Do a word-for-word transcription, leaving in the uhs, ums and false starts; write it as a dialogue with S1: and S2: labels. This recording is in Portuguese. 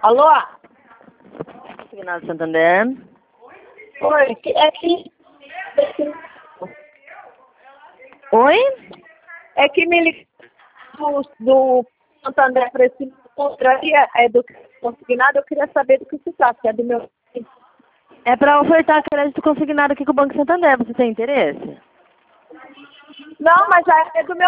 S1: Alô?
S2: Consignado Santander.
S1: Oi, que- é que...
S2: Oi?
S1: É que me ligou do, do Santander para esse contraria é do consignado, eu queria saber do que se trata, se é do meu...
S2: É para ofertar crédito consignado aqui com o Banco Santander. Você tem interesse?
S1: Não, mas já é do meu